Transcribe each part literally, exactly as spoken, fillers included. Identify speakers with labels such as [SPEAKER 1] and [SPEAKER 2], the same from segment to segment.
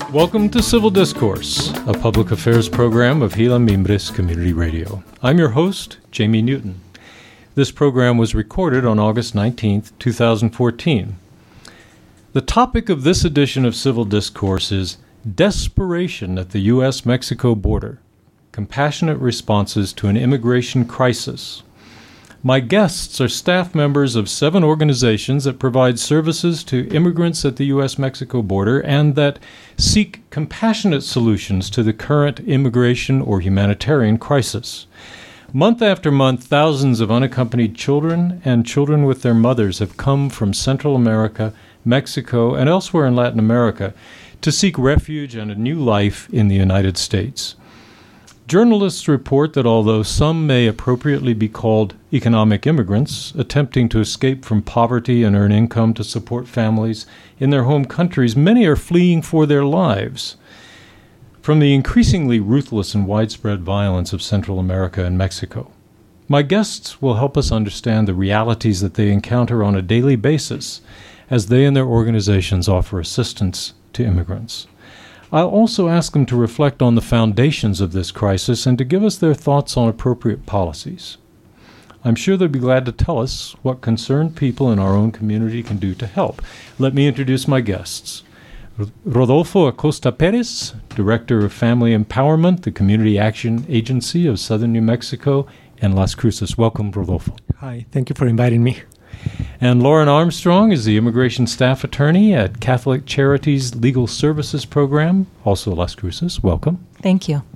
[SPEAKER 1] Welcome to Civil Discourse, a public affairs program of Gila Mimbres Community Radio. I'm your host, Jamie Newton. This program was recorded on August nineteenth, twenty fourteen. The topic of this edition of Civil Discourse is Desperation at the U S Mexico Border, Compassionate Responses to an Immigration Crisis. My guests are staff members of seven organizations that provide services to immigrants at the U S Mexico border and that seek compassionate solutions to the current immigration or humanitarian crisis. Month after month, thousands of unaccompanied children and children with their mothers have come from Central America, Mexico, and elsewhere in Latin America to seek refuge and a new life in the United States. Journalists report that although some may appropriately be called economic immigrants, attempting to escape from poverty and earn income to support families in their home countries, many are fleeing for their lives from the increasingly ruthless and widespread violence of Central America and Mexico. My guests will help us understand the realities that they encounter on a daily basis as they and their organizations offer assistance to immigrants. I'll also ask them to reflect on the foundations of this crisis and to give us their thoughts on appropriate policies. I'm sure they'll be glad to tell us what concerned people in our own community can do to help. Let me introduce my guests. Rodolfo Acosta Perez, Director of Family Empowerment, the Community Action Agency of Southern New Mexico and Las Cruces. Welcome, Rodolfo.
[SPEAKER 2] Hi, thank you for inviting me.
[SPEAKER 1] And Lauren Armstrong is the Immigration Staff Attorney at Catholic Charities Legal Services Program, also Las Cruces. Welcome.
[SPEAKER 3] Thank you.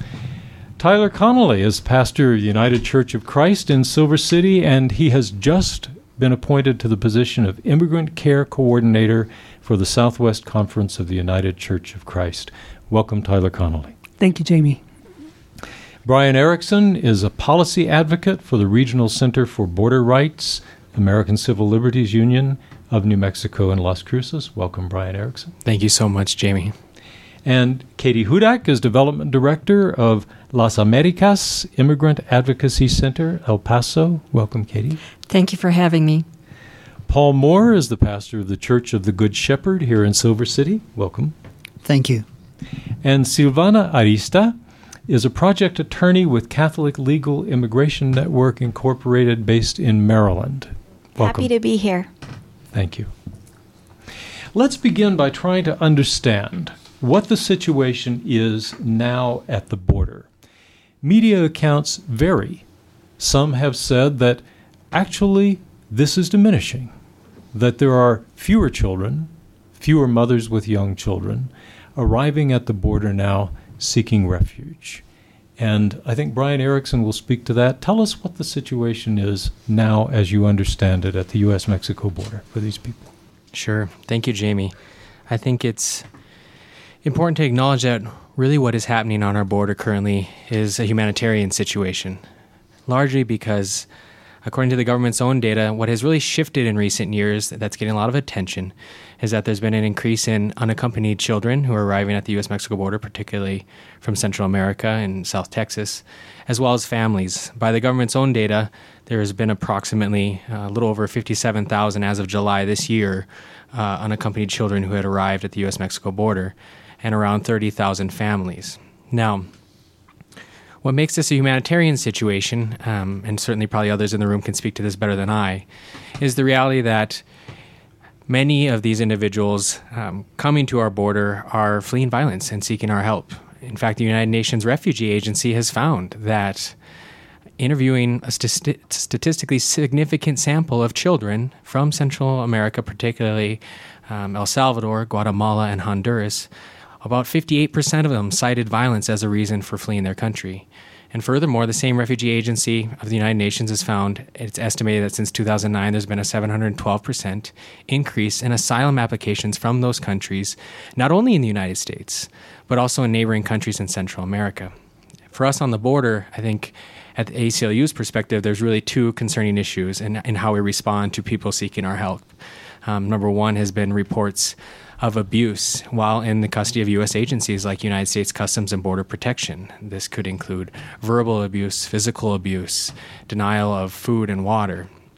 [SPEAKER 1] Tyler Connolly is pastor of United Church of Christ in Silver City, and he has just been appointed to the position of Immigrant Care Coordinator for the Southwest Conference of the United Church of Christ. Welcome, Tyler Connolly.
[SPEAKER 2] Thank you, Jamie.
[SPEAKER 1] Brian Erickson is a policy advocate for the Regional Center for Border Rights, American Civil Liberties Union of New Mexico and Las Cruces. Welcome, Brian Erickson.
[SPEAKER 4] Thank you so much, Jamie.
[SPEAKER 1] And Katie Hudak is Development Director of Las Americas Immigrant Advocacy Center, El Paso. Welcome, Katie.
[SPEAKER 3] Thank you for having me.
[SPEAKER 1] Paul Moore is the pastor of the Church of the Good Shepherd here in Silver City. Welcome.
[SPEAKER 5] Thank you.
[SPEAKER 1] And Silvana Arista is a project attorney with Catholic Legal Immigration Network Incorporated based in Maryland. Welcome.
[SPEAKER 6] Happy to be here.
[SPEAKER 1] Thank you. Let's begin by trying to understand what the situation is now at the border. Media accounts vary. Some have said that actually this is diminishing, that there are fewer children, fewer mothers with young children, arriving at the border now seeking refuge. And I think Brian Erickson will speak to that. Tell us what the situation is now as you understand it at the U S Mexico border for these people.
[SPEAKER 4] Sure. Thank you, Jamie. I think it's important to acknowledge that really what is happening on our border currently is a humanitarian situation, largely because, according to the government's own data, what has really shifted in recent years that's getting a lot of attention is that there's been an increase in unaccompanied children who are arriving at the U S Mexico border, particularly from Central America and South Texas, as well as families. By the government's own data, there has been approximately a little over fifty-seven thousand as of July this year uh, unaccompanied children who had arrived at the U S Mexico border, and around thirty thousand families. Now, what makes this a humanitarian situation, um, and certainly probably others in the room can speak to this better than I, is the reality that many of these individuals um, coming to our border are fleeing violence and seeking our help. In fact, the United Nations Refugee Agency has found that interviewing a st- statistically significant sample of children from Central America, particularly um, El Salvador, Guatemala, and Honduras, about fifty-eight percent of them cited violence as a reason for fleeing their country. And furthermore, the same refugee agency of the United Nations has found, it's estimated that since two thousand nine, there's been a seven hundred twelve percent increase in asylum applications from those countries, not only in the United States, but also in neighboring countries in Central America. For us on the border, I think at the A C L U's perspective, there's really two concerning issues in, in how we respond to people seeking our help. Um, number one has been reports of abuse while in the custody of U S agencies like United States Customs and Border Protection. This could include verbal abuse, physical abuse, denial of food and water.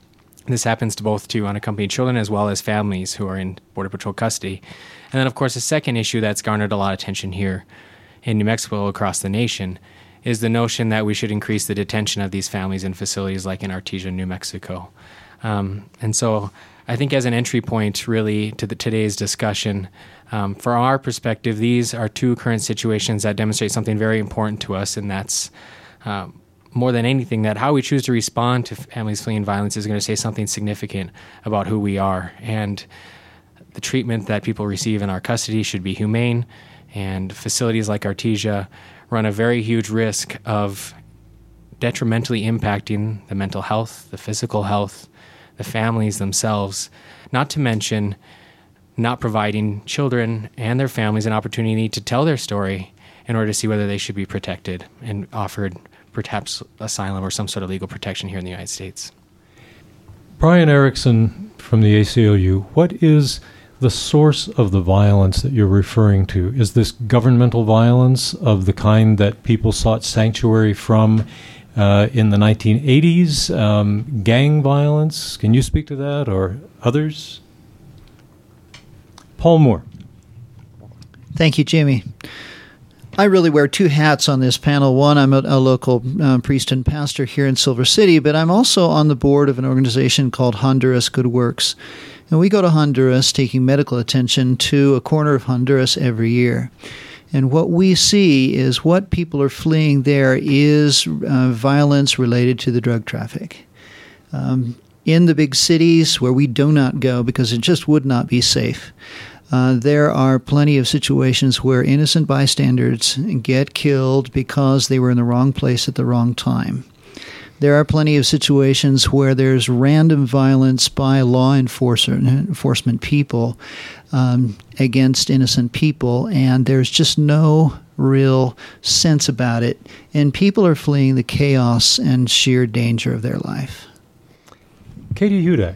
[SPEAKER 4] This happens to both to unaccompanied children as well as families who are in Border Patrol custody. And then, of course, the second issue that's garnered a lot of attention here in New Mexico across the nation is the notion that we should increase the detention of these families in facilities like in Artesia, New Mexico. Um, and so I think as an entry point really to the, today's discussion, um, from our perspective, these are two current situations that demonstrate something very important to us, and that's um, more than anything, that how we choose to respond to families fleeing violence is going to say something significant about who we are. And the treatment that people receive in our custody should be humane, and facilities like Artesia run a very huge risk of detrimentally impacting the mental health, the physical health, the families themselves, not to mention not providing children and their families an opportunity to tell their story in order to see whether they should be protected and offered perhaps asylum or some sort of legal protection here in the United States.
[SPEAKER 1] Brian Erickson from the A C L U, what is the source of the violence that you're referring to? Is this governmental violence of the kind that people sought sanctuary from uh, in the nineteen eighties? Um, gang violence? Can you speak to that, or others? Paul Moore.
[SPEAKER 3] Thank you, Jamie. I really wear two hats on this panel. One, I'm a, a local uh, priest and pastor here in Silver City, but I'm also on the board of an organization called Honduras Good Works. And we go to Honduras taking medical attention to a corner of Honduras every year. And what we see is what people are fleeing there is uh, violence related to the drug traffic. Um, in the big cities where we do not go because it just would not be safe, Uh, there are plenty of situations where innocent bystanders get killed because they were in the wrong place at the wrong time. There are plenty of situations where there's random violence by law enforcer, enforcement people um, against innocent people, and there's just no real sense about it. And people are fleeing the chaos and sheer danger of their life.
[SPEAKER 1] Katie Hudak.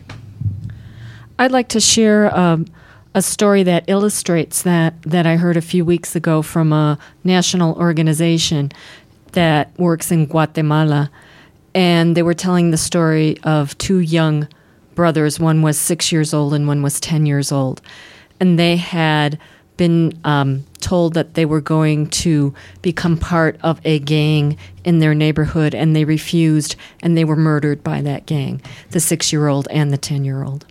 [SPEAKER 5] I'd like to share um, a story that illustrates that that I heard a few weeks ago from a national organization that works in Guatemala. And they were telling the story of two young brothers. One was six years old and one was ten years old. And they had been um, told that they were going to become part of a gang in their neighborhood, and they refused, and they were murdered by that gang, the six-year-old and the ten-year-old.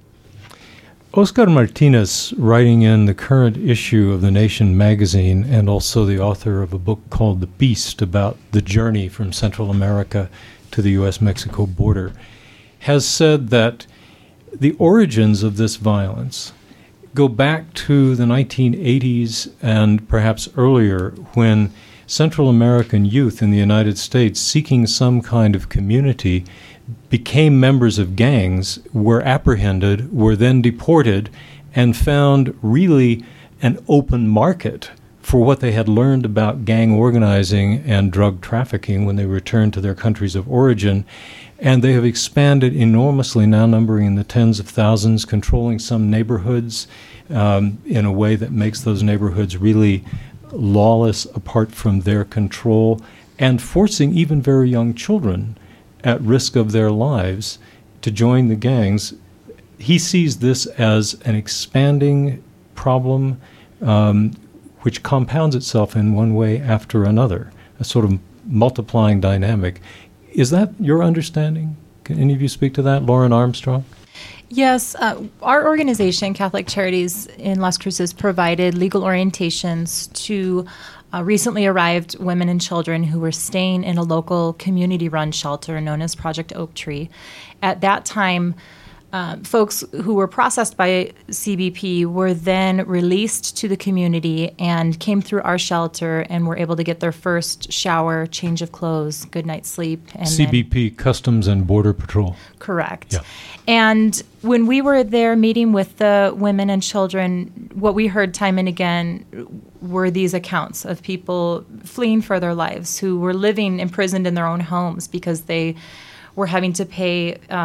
[SPEAKER 1] Oscar Martinez, writing in the current issue of The Nation magazine and also the author of a book called The Beast about the journey from Central America to the U S Mexico border, has said that the origins of this violence go back to the nineteen eighties and perhaps earlier, when Central American youth in the United States seeking some kind of community became members of gangs, were apprehended, were then deported, and found really an open market for what they had learned about gang organizing and drug trafficking when they returned to their countries of origin. And they have expanded enormously, now numbering in the tens of thousands, controlling some neighborhoods um, in a way that makes those neighborhoods really lawless apart from their control, and forcing even very young children at risk of their lives to join the gangs. He sees this as an expanding problem um, which compounds itself in one way after another, a sort of multiplying dynamic. Is that your understanding? Can any of you speak to that? Lauren Armstrong?
[SPEAKER 6] Yes, uh, our organization, Catholic Charities in Las Cruces, provided legal orientations to Uh, recently arrived women and children who were staying in a local community-run shelter known as Project Oak Tree. At that time, uh, folks who were processed by C B P were then released to the community and came through our shelter and were able to get their first shower, change of clothes, good night's sleep. And
[SPEAKER 1] C B P, then, Customs and Border Patrol.
[SPEAKER 6] Correct.
[SPEAKER 1] Yeah.
[SPEAKER 6] And when we were there meeting with the women and children, what we heard time and again were these accounts of people fleeing for their lives, who were living imprisoned in their own homes because they were having to pay um,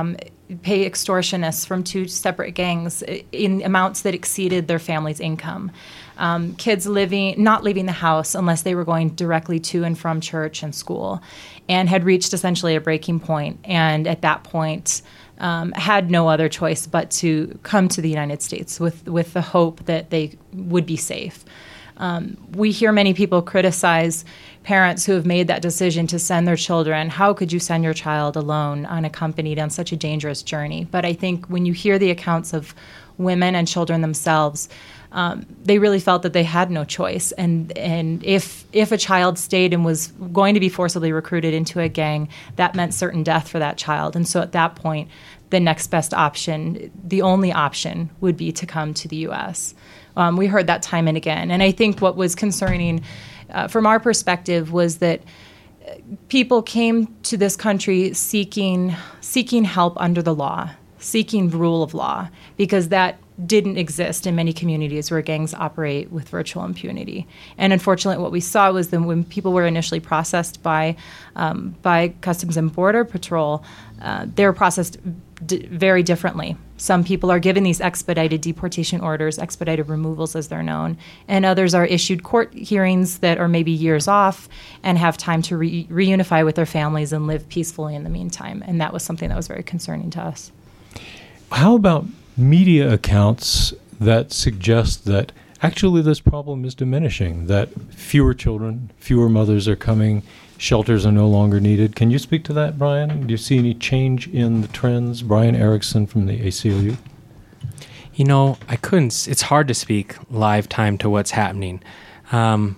[SPEAKER 6] pay extortionists from two separate gangs in amounts that exceeded their family's income. Um, kids living, not leaving the house unless they were going directly to and from church and school, and had reached essentially a breaking point. And at that point, um, had no other choice but to come to the United States with, with the hope that they would be safe. Um, we hear many people criticize parents who have made that decision to send their children. How could you send your child alone, unaccompanied, on such a dangerous journey? But I think when you hear the accounts of women and children themselves, um, they really felt that they had no choice. And and if if a child stayed and was going to be forcibly recruited into a gang, that meant certain death for that child. And so at that point, the next best option, the only option, would be to come to the U S. Um, we heard that time and again. And I think what was concerning uh, from our perspective was that people came to this country seeking seeking help under the law, seeking rule of law, because that didn't exist in many communities where gangs operate with virtual impunity. And unfortunately, what we saw was that when people were initially processed by um, by Customs and Border Patrol, uh, they were processed d- very differently. Some people are given these expedited deportation orders, expedited removals as they're known, and others are issued court hearings that are maybe years off and have time to re- reunify with their families and live peacefully in the meantime. And that was something that was very concerning to us.
[SPEAKER 1] How about media accounts that suggest that actually this problem is diminishing, that fewer children, fewer mothers are coming, shelters are no longer needed? Can you speak to that, Brian? Do you see any change in the trends? Brian Erickson from the A C L U.
[SPEAKER 4] You know, I couldn't, it's hard to speak live time to what's happening. Um,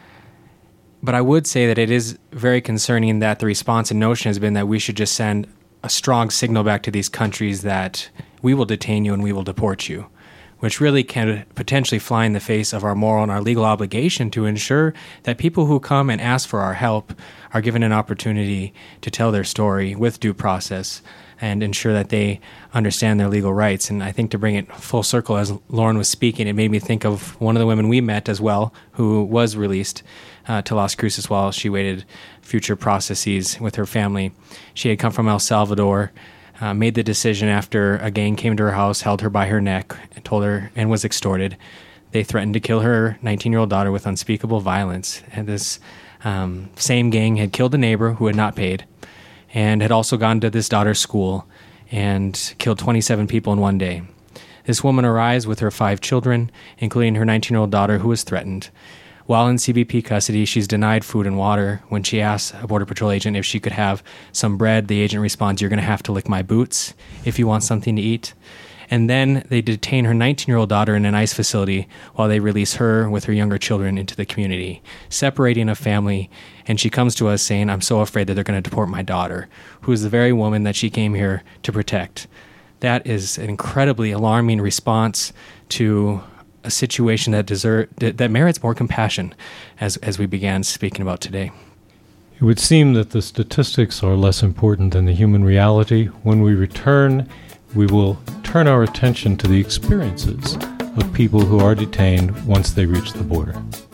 [SPEAKER 4] but I would say that it is very concerning that the response and notion has been that we should just send a strong signal back to these countries that we will detain you and we will deport you, which really can potentially fly in the face of our moral and our legal obligation to ensure that people who come and ask for our help are given an opportunity to tell their story with due process and ensure that they understand their legal rights. And I think to bring it full circle, as Lauren was speaking, it made me think of one of the women we met as well, who was released uh, to Las Cruces while she waited future processes with her family. She had come from El Salvador, uh, made the decision after a gang came to her house, held her by her neck, and told her, and was extorted. They threatened to kill her nineteen-year-old daughter with unspeakable violence. And this um, same gang had killed a neighbor who had not paid, and had also gone to this daughter's school and killed twenty-seven people in one day. This woman arrives with her five children, including her nineteen-year-old daughter who was threatened. While in C B P custody, she's denied food and water. When she asks a Border Patrol agent if she could have some bread, the agent responds, "You're going to have to lick my boots if you want something to eat." And then they detain her nineteen-year-old daughter in an ICE facility while they release her with her younger children into the community, separating a family. And she comes to us saying, "I'm so afraid that they're going to deport my daughter," who is the very woman that she came here to protect. That is an incredibly alarming response to a situation that deserve, that merits more compassion, as as we began speaking about today.
[SPEAKER 1] It would seem that the statistics are less important than the human reality. When we return, we will turn our attention to the experiences of people who are detained once they reach the border.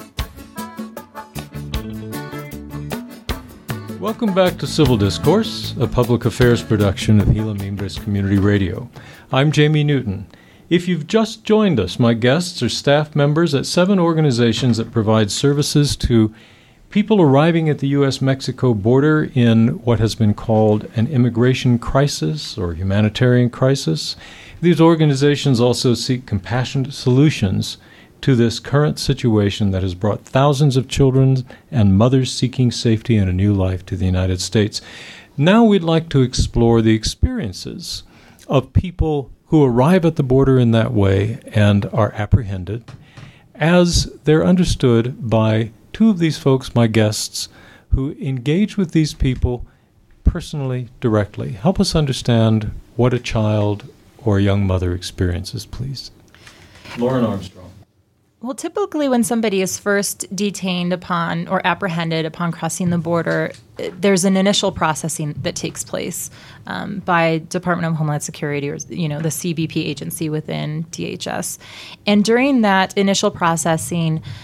[SPEAKER 1] Welcome back to Civil Discourse, a public affairs production of Gila Mimbres Community Radio. I'm Jamie Newton. If you've just joined us, my guests are staff members at seven organizations that provide services to people arriving at the U S Mexico border in what has been called an immigration crisis or humanitarian crisis. These organizations also seek compassionate solutions to this current situation that has brought thousands of children and mothers seeking safety and a new life to the United States. Now we'd like to explore the experiences of people who arrive at the border in that way and are apprehended, as they're understood by two of these folks, my guests, who engage with these people personally, directly. Help us understand what a child or a young mother experiences, please. Lauren Armstrong.
[SPEAKER 6] Well, typically when somebody is first detained upon or apprehended upon crossing the border, there's an initial processing that takes place um, by Department of Homeland Security, or you know the C B P agency within D H S. And during that initial processing,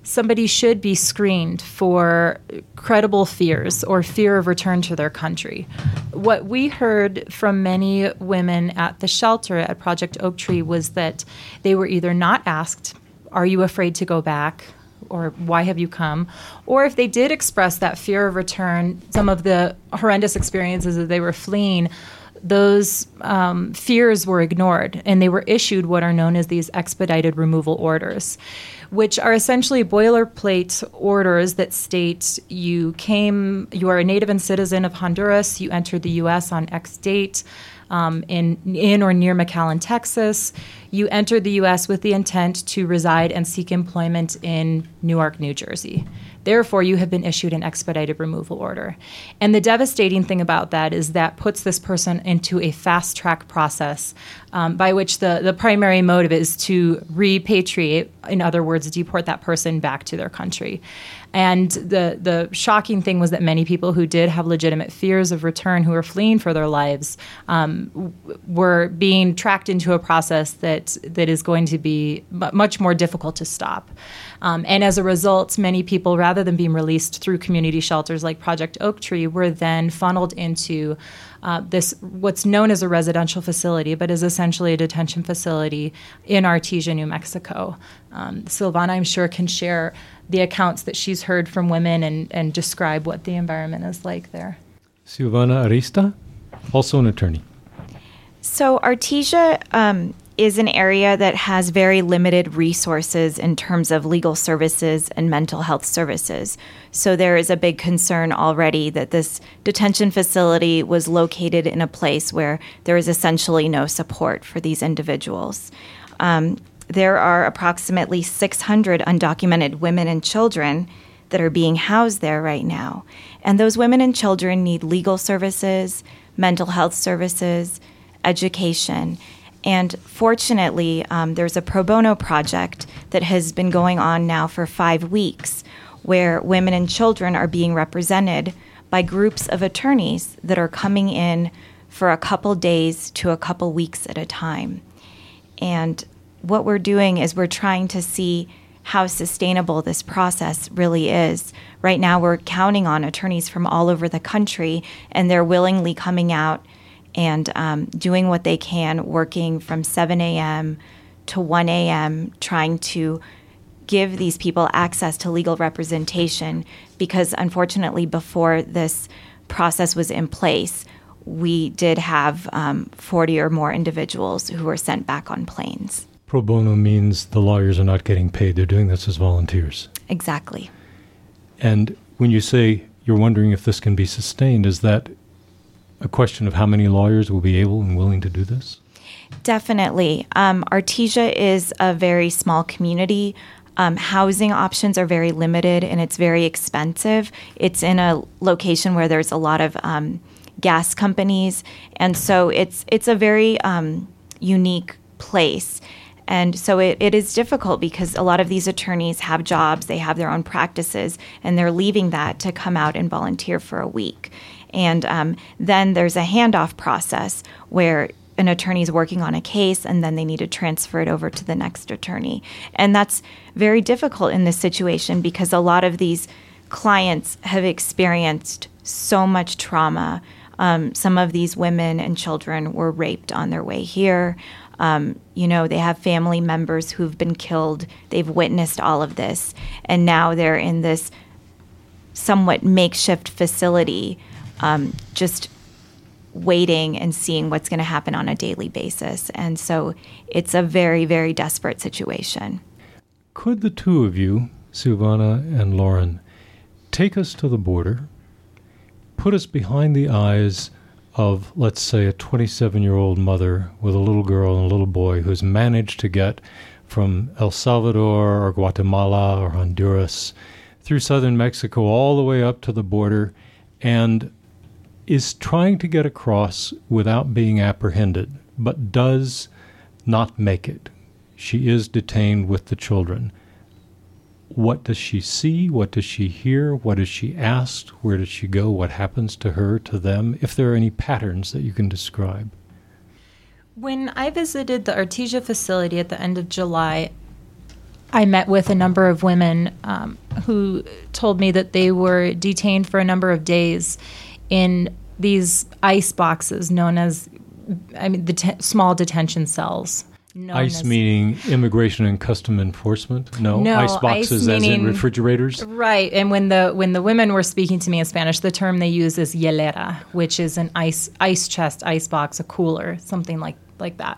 [SPEAKER 6] somebody should be screened for credible fears or fear of return to their country. What we heard from many women at the shelter at Project Oak Tree was that they were either not asked, "Are you afraid to go back?" or "Why have you come?" Or if they did express that fear of return, some of the horrendous experiences that they were fleeing, those um, fears were ignored, and they were issued what are known as these expedited removal orders, which are essentially boilerplate orders that state you came, you are a native and citizen of Honduras, you entered the U S on X date, um, in, in or near McAllen, Texas. You entered the U S with the intent to reside and seek employment in Newark, New Jersey. Therefore, you have been issued an expedited removal order. And the devastating thing about that is that puts this person into a fast-track process um, by which the, the primary motive is to repatriate, in other words, deport that person back to their country. And the, the shocking thing was that many people who did have legitimate fears of return, who were fleeing for their lives, um, w- were being tracked into a process that that is going to be m- much more difficult to stop. Um, and as a result, many people, rather than being released through community shelters like Project Oak Tree, were then funneled into uh, this, what's known as a residential facility, but is essentially a detention facility in Artesia, New Mexico. Um, Silvana, I'm sure, can share the accounts that she's heard from women and, and describe what the environment is like there.
[SPEAKER 1] Silvana Arista, also an attorney.
[SPEAKER 7] So Artesia um, is an area that has very limited resources in terms of legal services and mental health services. So there is a big concern already that this detention facility was located in a place where there is essentially no support for these individuals. Um, there are approximately six hundred undocumented women and children that are being housed there right now. And those women and children need legal services, mental health services, education. And fortunately, um, there's a pro bono project that has been going on now for five weeks where women and children are being represented by groups of attorneys that are coming in for a couple days to a couple weeks at a time. And what we're doing is we're trying to see how sustainable this process really is. Right now, we're counting on attorneys from all over the country, and they're willingly coming out and um, doing what they can, working from seven a.m. to one a.m., trying to give these people access to legal representation, because unfortunately, before this process was in place, we did have um, forty or more individuals who were sent back on planes.
[SPEAKER 1] Pro bono means the lawyers are not getting paid. They're doing this as volunteers.
[SPEAKER 7] Exactly.
[SPEAKER 1] And when you say you're wondering if this can be sustained, is that a question of how many lawyers will be able and willing to do this?
[SPEAKER 7] Definitely. Um, Artesia is a very small community. Um, housing options are very limited, and it's very expensive. It's in a location where there's a lot of um, gas companies, and so it's it's a very um, unique place. And so it, it is difficult because a lot of these attorneys have jobs, they have their own practices, and they're leaving that to come out and volunteer for a week. And um, then there's a handoff process where an attorney is working on a case and then they need to transfer it over to the next attorney. And that's very difficult in this situation because a lot of these clients have experienced so much trauma. Um, some of these women and children were raped on their way here. Um, you know, they have family members who've been killed. They've witnessed all of this. And now they're in this somewhat makeshift facility, um, just waiting and seeing what's going to happen on a daily basis. And so it's a very, very desperate situation.
[SPEAKER 1] Could the two of you, Silvana and Lauren, take us to the border, put us behind the eyes of, let's say, a twenty-seven-year-old mother with a little girl and a little boy who's managed to get from El Salvador or Guatemala or Honduras through southern Mexico all the way up to the border and is trying to get across without being apprehended, but does not make it. She is detained with the children. What does she see? What does she hear? What is she asked? Where does she go? What happens to her, to them? If there are any patterns that you can describe.
[SPEAKER 6] When I visited the Artesia facility at the end of July, I met with a number of women um, who told me that they were detained for a number of days in these ICE boxes known as, I mean, the te- small detention cells.
[SPEAKER 1] ICE as, meaning Immigration and Custom Enforcement? No,
[SPEAKER 6] no
[SPEAKER 1] ICE boxes
[SPEAKER 6] ICE meaning,
[SPEAKER 1] as in refrigerators?
[SPEAKER 6] Right. And when the when the women were speaking to me in Spanish, the term they use is hielera, which is an ice ice chest, ice box, a cooler, something like, like that.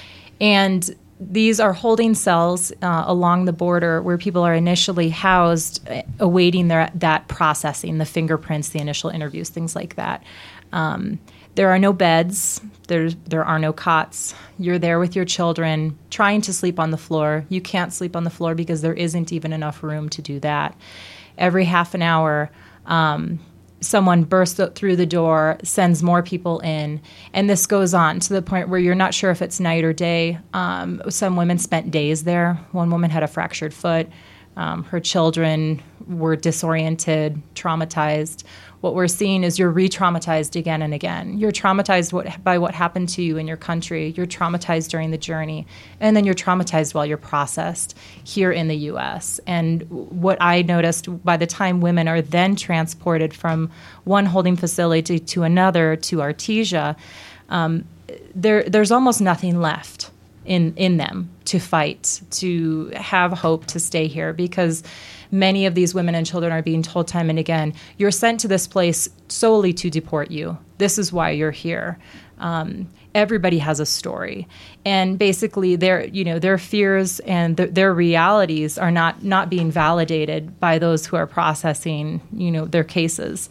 [SPEAKER 6] And these are holding cells uh, along the border where people are initially housed, uh, awaiting their that processing, the fingerprints, the initial interviews, things like that. Um, there are no beds. There, there are no cots. You're there with your children, trying to sleep on the floor. You can't sleep on the floor because there isn't even enough room to do that. Every half an hour, um, someone bursts through the door, sends more people in, and this goes on to the point where you're not sure if it's night or day. Um, some women spent days there. One woman had a fractured foot. Um, her children were disoriented, traumatized. What we're seeing is you're re-traumatized again and again. You're traumatized what, by what happened to you in your country. You're traumatized during the journey. And then you're traumatized while you're processed here in the U S. And what I noticed, by the time women are then transported from one holding facility to another, to Artesia, um, there, there's almost nothing left in, in them to fight, to have hope to stay here, because many of these women and children are being told time and again, you're sent to this place solely to deport you. This is why you're here. Um, everybody has a story. And basically their, you know, their fears and th- their realities are not, not being validated by those who are processing, you know, their cases.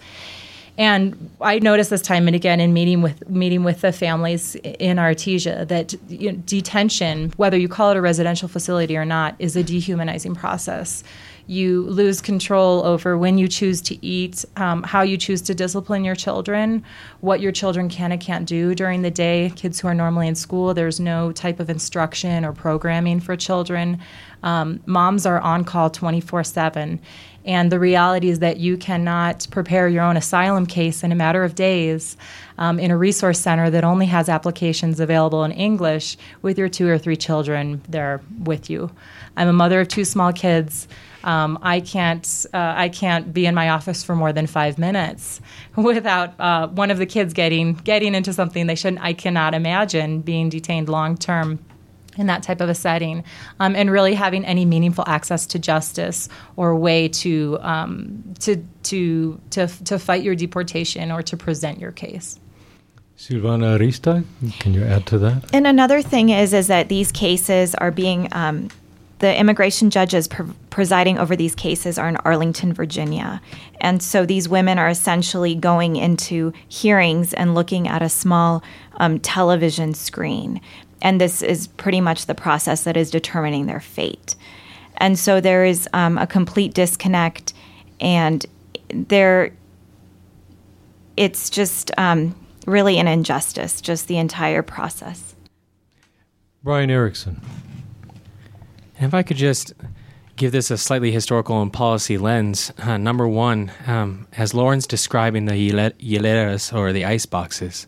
[SPEAKER 6] And I noticed this time and again in meeting with meeting with the families in Artesia that, you know, detention, whether you call it a residential facility or not, is a dehumanizing process. You lose control over when you choose to eat, um, how you choose to discipline your children, what your children can and can't do during the day. Kids who are normally in school, there's no type of instruction or programming for children. Um, moms are on call twenty-four seven. And the reality is that you cannot prepare your own asylum case in a matter of days um, in a resource center that only has applications available in English with your two or three children there with you. I'm a mother of two small kids. Um, I can't uh, I can't be in my office for more than five minutes without uh, one of the kids getting getting into something they shouldn't. I cannot imagine being detained long term in that type of a setting, um, and really having any meaningful access to justice or way to um, to to to to fight your deportation or to present your case.
[SPEAKER 1] Silvana Arista, can you add to that?
[SPEAKER 7] And another thing is is that these cases are being um, the immigration judges pr- presiding over these cases are in Arlington, Virginia, and so these women are essentially going into hearings and looking at a small um, television screen. And this is pretty much the process that is determining their fate. And so there is um, a complete disconnect, and there, it's just um, really an injustice, just the entire process.
[SPEAKER 1] Brian Erickson.
[SPEAKER 4] And if I could just give this a slightly historical and policy lens, uh, number one, um, as Lauren's describing the hieleras, or the ice boxes,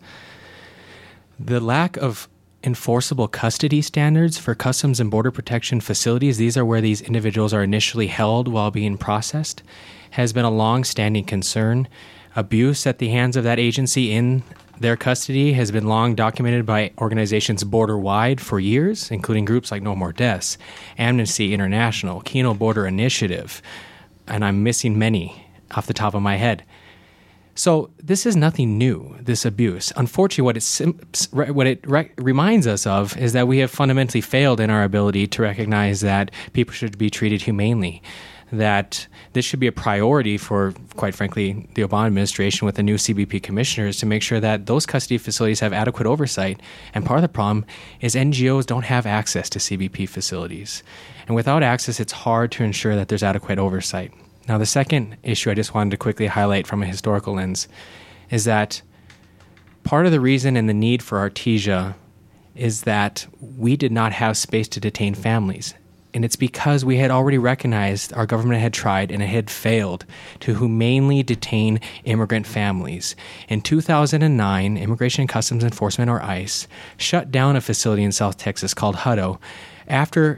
[SPEAKER 4] the lack of enforceable custody standards for Customs and Border Protection facilities, these are where these individuals are initially held while being processed, has been a long-standing concern. Abuse at the hands of that agency in their custody has been long documented by organizations border-wide for years, including groups like No More Deaths, Amnesty International, Keno Border Initiative, and I'm missing many off the top of my head. So this is nothing new, this abuse. Unfortunately, what it, sim- what it re- reminds us of is that we have fundamentally failed in our ability to recognize that people should be treated humanely, that this should be a priority for, quite frankly, the Obama administration with the new C B P commissioners to make sure that those custody facilities have adequate oversight. And part of the problem is N G Os don't have access to C B P facilities. And without access, it's hard to ensure that there's adequate oversight. Now, the second issue I just wanted to quickly highlight from a historical lens is that part of the reason and the need for Artesia is that we did not have space to detain families. And it's because we had already recognized our government had tried and it had failed to humanely detain immigrant families. In two thousand nine, Immigration and Customs Enforcement, or ICE, shut down a facility in South Texas called Hutto after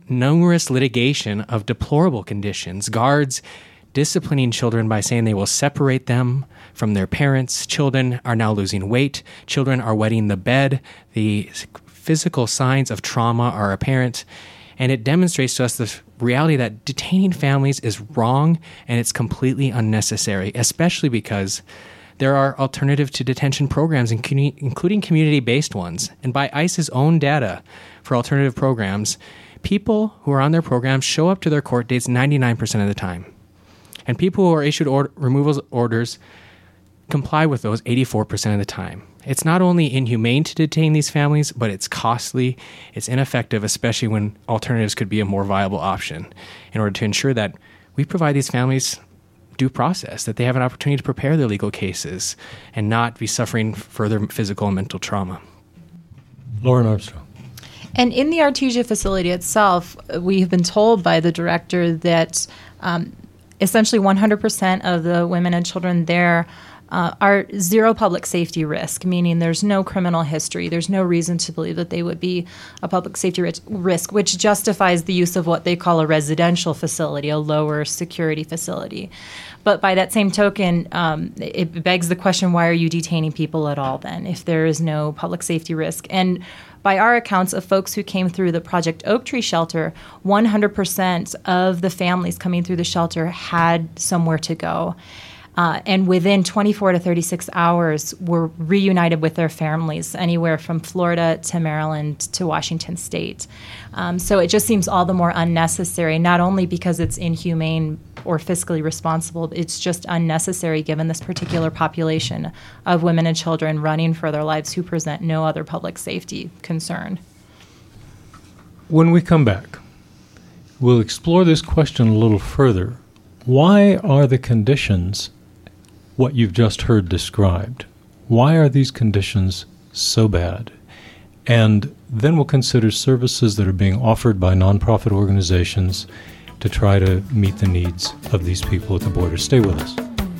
[SPEAKER 4] numerous litigation of deplorable conditions, guards disciplining children by saying they will separate them from their parents. Children are now losing weight. Children are wetting the bed. The physical signs of trauma are apparent. And it demonstrates to us the reality that detaining families is wrong and it's completely unnecessary, especially because there are alternative to detention programs, including community-based ones. And by ICE's own data for alternative programs, people who are on their programs show up to their court dates ninety-nine percent of the time. And people who are issued order, removal orders comply with those eighty-four percent of the time. It's not only inhumane to detain these families, but it's costly, it's ineffective, especially when alternatives could be a more viable option, in order to ensure that we provide these families due process, that they have an opportunity to prepare their legal cases and not be suffering further physical and mental trauma.
[SPEAKER 1] Lauren Armstrong.
[SPEAKER 6] And in the Artesia facility itself, we have been told by the director that um, essentially one hundred percent of the women and children there uh, are zero public safety risk, meaning there's no criminal history. There's no reason to believe that they would be a public safety risk, which justifies the use of what they call a residential facility, a lower security facility. But by that same token, um, it begs the question, why are you detaining people at all then if there is no public safety risk? And by our accounts of folks who came through the Project Oak Tree shelter, one hundred percent of the families coming through the shelter had somewhere to go. Uh, and within twenty-four to thirty-six hours, were reunited with their families, anywhere from Florida to Maryland to Washington State. Um, so it just seems all the more unnecessary, not only because it's inhumane or fiscally responsible, it's just unnecessary given this particular population of women and children running for their lives who present no other public safety concern.
[SPEAKER 1] When we come back, we'll explore this question a little further. Why are the conditions what you've just heard described? Why are these conditions so bad? And then we'll consider services that are being offered by nonprofit organizations to try to meet the needs of these people at the border. Stay with us.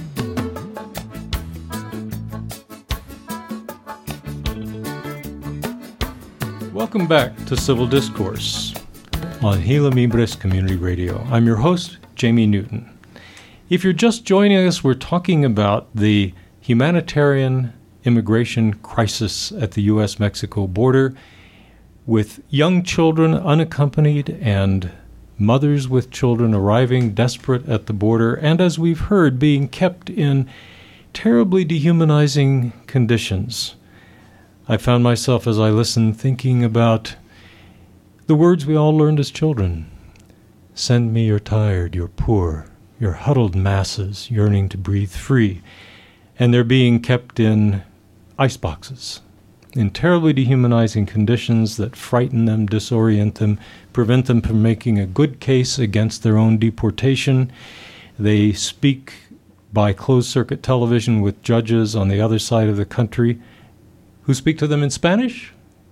[SPEAKER 1] Welcome back to Civil Discourse on Gila Mimbres Community Radio. I'm your host, Jamie Newton. If you're just joining us, we're talking about the humanitarian immigration crisis at the U S Mexico border, with young children unaccompanied and mothers with children arriving desperate at the border, and as we've heard, being kept in terribly dehumanizing conditions. I found myself, as I listened, thinking about the words we all learned as children. Send me your tired, your poor, your huddled masses yearning to breathe free. And they're being kept in ice boxes, in terribly dehumanizing conditions that frighten them, disorient them, prevent them from making a good case against their own deportation. They speak by closed-circuit television with judges on the other side of the country who speak to them in Spanish?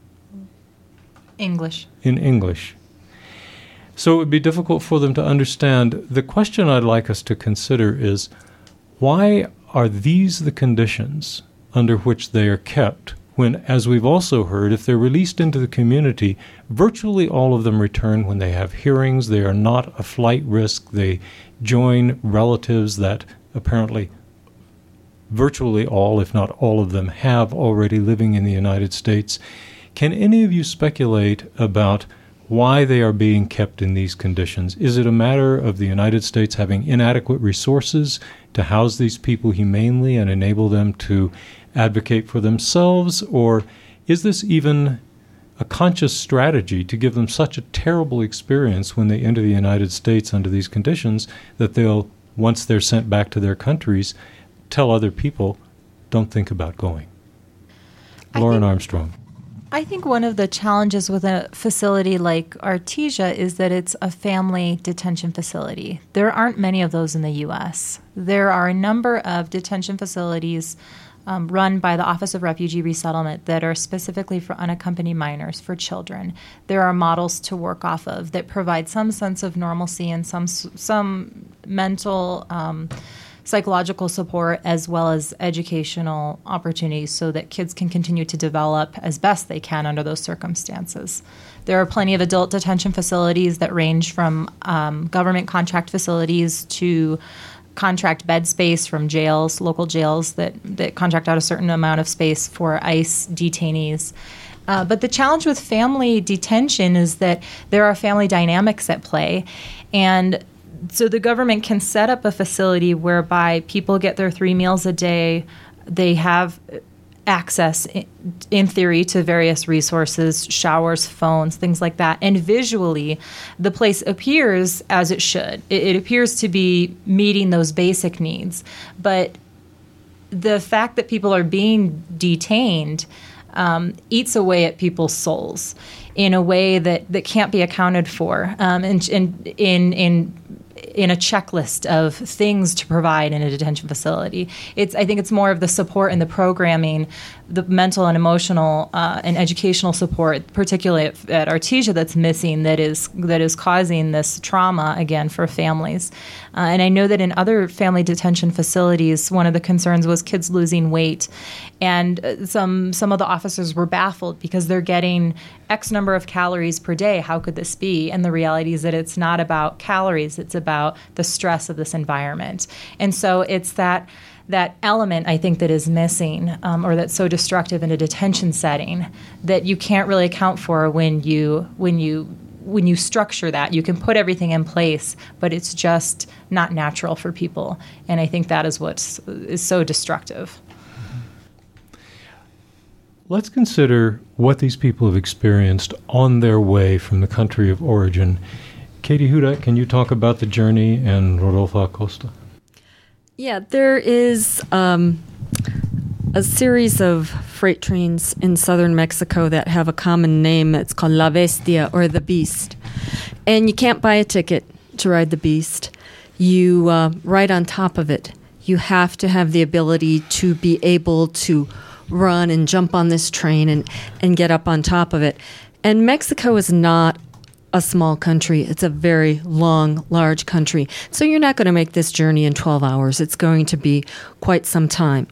[SPEAKER 6] English.
[SPEAKER 1] In English. So it would be difficult for them to understand. The question I'd like us to consider is, why are these the conditions under which they are kept when, as we've also heard, if they're released into the community, virtually all of them return when they have hearings. They are not a flight risk. They join relatives that apparently virtually all, if not all of them, have already living in the United States. Can any of you speculate about why they are being kept in these conditions? Is it a matter of the United States having inadequate resources to house these people humanely and enable them to advocate for themselves? Or is this even a conscious strategy to give them such a terrible experience when they enter the United States under these conditions that they'll, once they're sent back to their countries, tell other people, don't think about going? Lauren
[SPEAKER 6] think-
[SPEAKER 1] Armstrong.
[SPEAKER 6] I think one of the challenges with a facility like Artesia is that it's a family detention facility. There aren't many of those in the U S. There are a number of detention facilities um, run by the Office of Refugee Resettlement that are specifically for unaccompanied minors, for children. There are models to work off of that provide some sense of normalcy and some some mental um, psychological support as well as educational opportunities so that kids can continue to develop as best they can under those circumstances. There are plenty of adult detention facilities that range from um, government contract facilities to contract bed space from jails, local jails that, that contract out a certain amount of space for ICE detainees. Uh, but the challenge with family detention is that there are family dynamics at play. And so the government can set up a facility whereby people get their three meals a day. They have access, in theory, to various resources, showers, phones, things like that. And visually, the place appears as it should. It, it appears to be meeting those basic needs. But the fact that people are being detained um, eats away at people's souls in a way that, that can't be accounted for um, in, in, in, in in a checklist of things to provide in a detention facility. It's I think it's more of the support and the programming, the mental and emotional uh, and educational support, particularly at, at Artesia, that's missing, that is that is causing this trauma again for families. Uh, and I know that in other family detention facilities, one of the concerns was kids losing weight. And uh, some some of the officers were baffled because they're getting X number of calories per day. How could this be? And the reality is that it's not about calories. It's about the stress of this environment. And so it's that that element, I think, that is missing um, or that's so destructive in a detention setting that you can't really account for when you when you when you structure that. You can put everything in place, but it's just not natural for people. And I think that is what is so destructive.
[SPEAKER 1] Let's consider what these people have experienced on their way from the country of origin. Katie Hudak, can you talk about the journey, and Rodolfo Acosta?
[SPEAKER 5] Yeah, there is um, a series of freight trains in southern Mexico that have a common name. It's called La Bestia, or the Beast. And you can't buy a ticket to ride the Beast. You uh, ride on top of it. You have to have the ability to be able to run and jump on this train and, and get up on top of it. And Mexico is not a small country. It's a very long, large country. So you're not going to make this journey in twelve hours. It's going to be quite some time.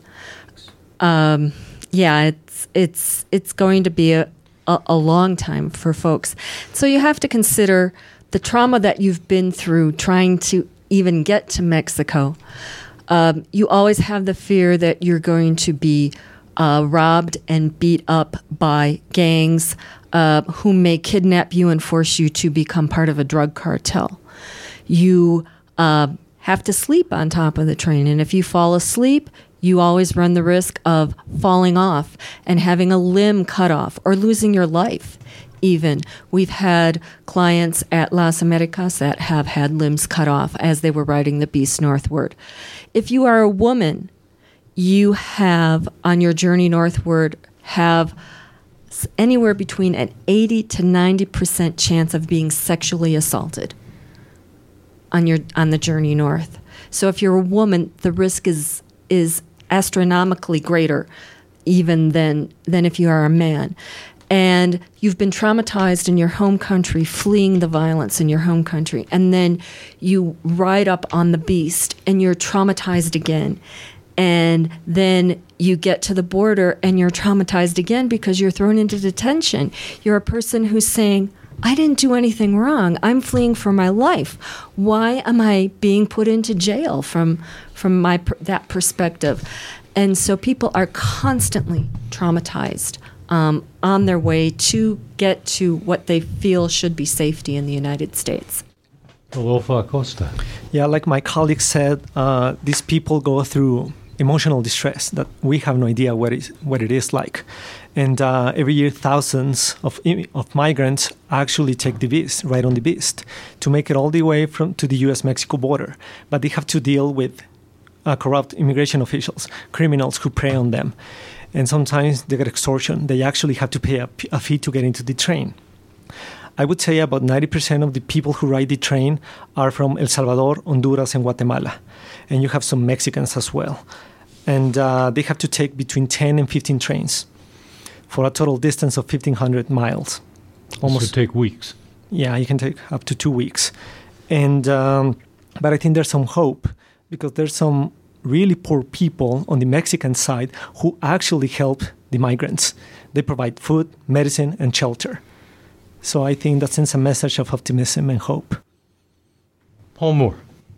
[SPEAKER 5] Um, yeah, it's it's it's going to be a, a, a long time for folks. So you have to consider the trauma that you've been through trying to even get to Mexico. Um, you always have the fear that you're going to be uh, robbed and beat up by gangs uh, who may kidnap you and force you to become part of a drug cartel. You uh, have to sleep on top of the train, and if you fall asleep, you always run the risk of falling off and having a limb cut off or losing your life. Even we've had clients at Las Americas that have had limbs cut off as they were riding the Beast northward. If you are a woman, you have on your journey northward have anywhere between an eighty to ninety percent chance of being sexually assaulted on your on the journey north. So if you're a woman, the risk is is astronomically greater even than than if you are a man. And you've been traumatized in your home country, fleeing the violence in your home country, and then you ride up on the Beast and you're traumatized again. And then you get to the border and you're traumatized again because you're thrown into detention. You're a person who's saying, I didn't do anything wrong. I'm fleeing for my life. Why am I being put into jail from from my that perspective? And so people are constantly traumatized um, on their way to get to what they feel should be safety in the United States.
[SPEAKER 1] Rodolfo Acosta.
[SPEAKER 2] Yeah, like my colleague said, uh, these people go through emotional distress that we have no idea what is what it is like. And uh, every year, thousands of of migrants actually take the Beast, ride on the Beast, to make it all the way from to the U S Mexico border. But they have to deal with uh, corrupt immigration officials, criminals who prey on them. And sometimes they get extortion. They actually have to pay a, a fee to get into the train. I would say about ninety percent of the people who ride the train are from El Salvador, Honduras, and Guatemala. And you have some Mexicans as well. And uh, they have to take between ten and fifteen trains for a total distance of fifteen hundred miles.
[SPEAKER 1] Almost so take weeks.
[SPEAKER 2] Yeah, you can take up to two weeks. And um, but I think there's some hope because there's some really poor people on the Mexican side who actually help the migrants. They provide food, medicine, and shelter. So I think that sends a message of optimism and hope.
[SPEAKER 1] Paul Moore.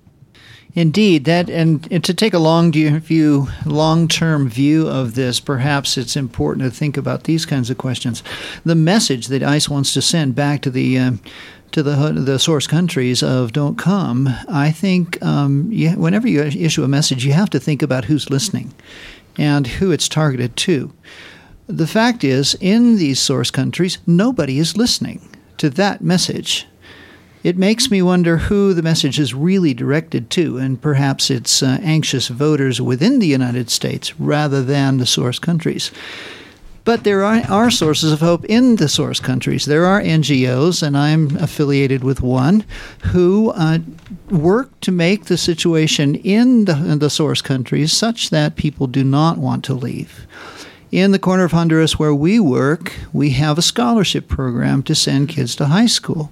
[SPEAKER 3] Indeed, that and, and to take a long view, long-term view of this, perhaps it's important to think about these kinds of questions. The message that ICE wants to send back to the um, to the the source countries of "Don't come." I think um, you, whenever you issue a message, you have to think about who's listening and who it's targeted to. The fact is, in these source countries, nobody is listening to that message. It makes me wonder who the message is really directed to, and perhaps it's uh, anxious voters within the United States rather than the source countries. But there are, are sources of hope in the source countries. There are N G Os, and I'm affiliated with one, who uh, work to make the situation in the, in the source countries such that people do not want to leave. In the corner of Honduras where we work, we have a scholarship program to send kids to high school.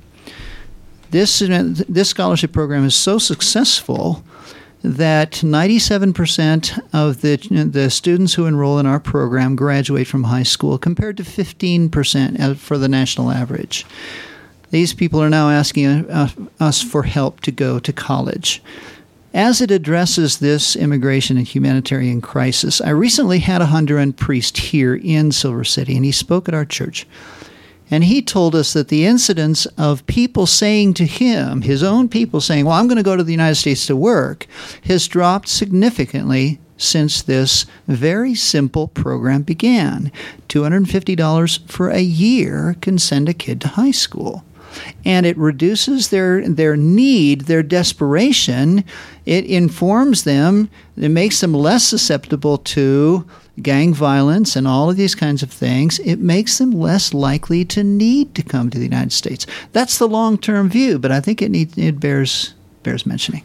[SPEAKER 3] This this scholarship program is so successful that ninety-seven percent of the the students who enroll in our program graduate from high school, compared to fifteen percent for the national average. These people are now asking uh, us for help to go to college. As it addresses this immigration and humanitarian crisis, I recently had a Honduran priest here in Silver City, and he spoke at our church. And he told us that the incidence of people saying to him, his own people saying, well, I'm going to go to the United States to work, has dropped significantly since this very simple program began. two hundred fifty dollars for a year can send a kid to high school. And it reduces their their need, their desperation. It informs them, it makes them less susceptible to gang violence and all of these kinds of things. It makes them less likely to need to come to the United States. That's the long-term view, but I think it need, it bears bears mentioning.